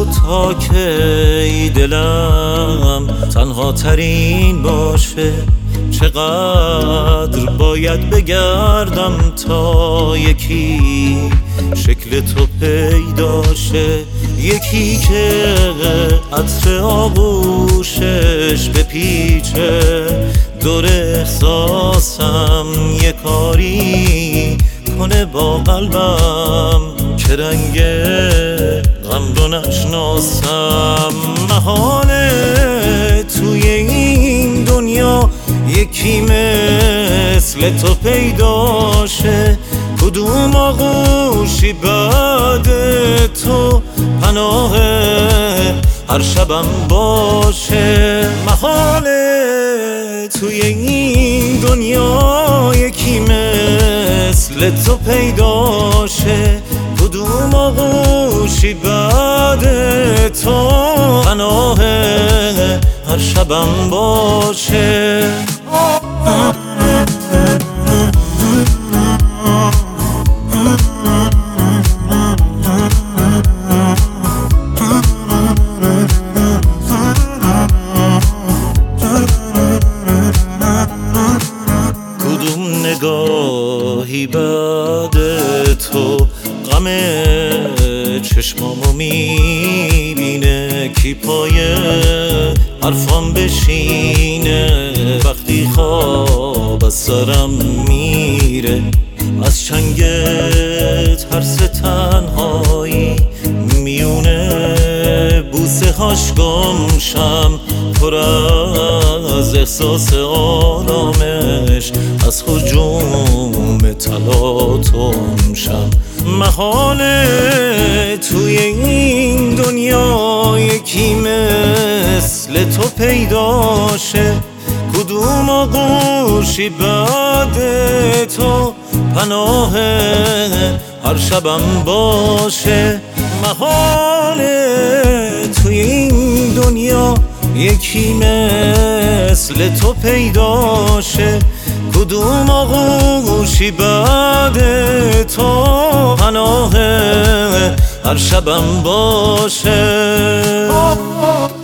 تو تا کی دلم تنها ترین باشه؟ چقدر باید بگردم تا یکی شکل تو پیدا شه؟ یکی که عطر آغوشش بپیچه دور احساسم، یه کاری کنه با قلبم که رنگ غم رو نشناسم. محاله توی این دنیا یکی مثل تو پیدا شه. کدوم آغوشی بعد تو پناه هر شبم باشه؟ محاله توی این دنیا یکی مثل تو پیدا شه. کدوم آغوشی بعد تو پناه هر شبم باشه؟ کدوم نگاهی بعد تو غم چشمامو میبینه؟ کی پای حرفام بشینه وقتی خواب از سرم میره؟ از چنگ ترس تنهایی میونه بوسه هاش گمشم، پر از احساس آرامش از هجوم تلاطم شم. محاله توی این دنیا یکی مثل تو پیدا شه. کدوم آغوشی بعد تو پناه هر شبم باشه؟ محاله توی این دنیا یکی مثل تو پیدا شه. کدوم آغوشی بعد تو پناه هر شبم باشه؟